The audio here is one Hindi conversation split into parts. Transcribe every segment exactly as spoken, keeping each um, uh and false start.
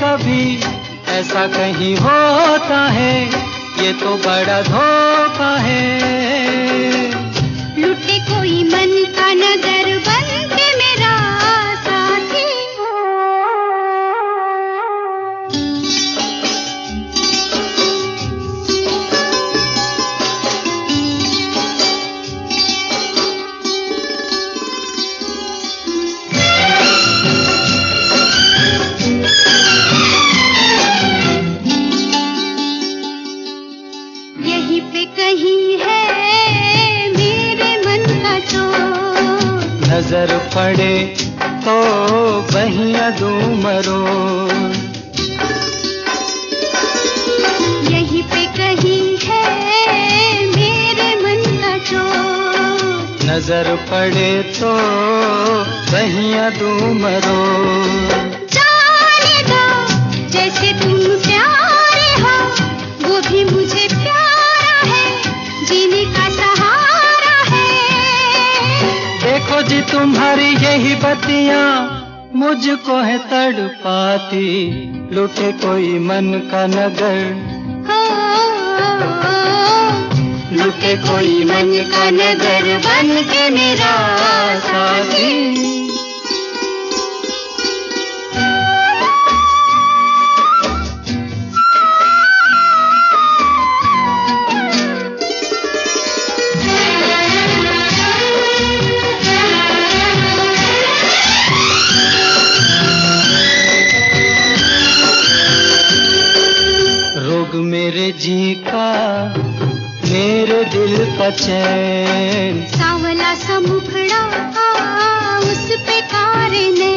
कभी ऐसा कहीं होता है, ये तो बड़ा धोखा है। लुटे कोई मन का नगर बन के मेरा साथी। यहीं पे कहीं है मेरे मन का चोर, नजर पड़े तो बहिया दूं मरोड़। यहीं पे कहीं है मेरे मन का चोर, नजर पड़े तो बहिया दूं मरोड़। जाने दो जैसे तुम प्यारे हो, वो भी मुझे प्यारा है, जीने का सहारा है। देखो जी तुम्हारी यही बत्तियां मुझको है तड़पाती, लुटे कोई मन का नगर, हो, लुटे कोई मन का नगर बन के मेरा साथी। रोग मेरे जी का, मेरे दिल का चैन, सावला सा मुखड़ा उस पे कारे ने।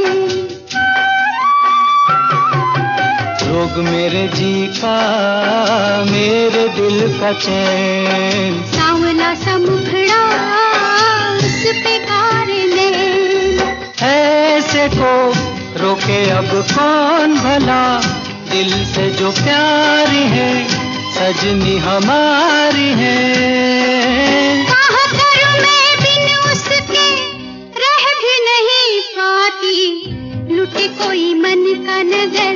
रोग मेरे जी का, मेरे दिल का चैन, सावला सा मुखड़ा उस पे कारे ने। ऐसे को रोके अब कौन भला, दिल से जो प्यारी है सजनी हमारी है। कहाँ करूं मैं बिन उसके, रह भी नहीं पाती, लुटे कोई मन का नगर,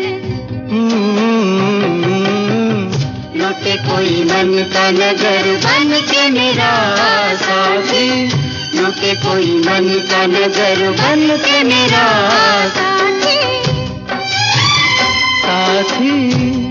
हम्म, लुटे कोई मन का नगर बन के मेरा साथी, लुटे कोई मन का नगर बन के मेरा साथी। साथी।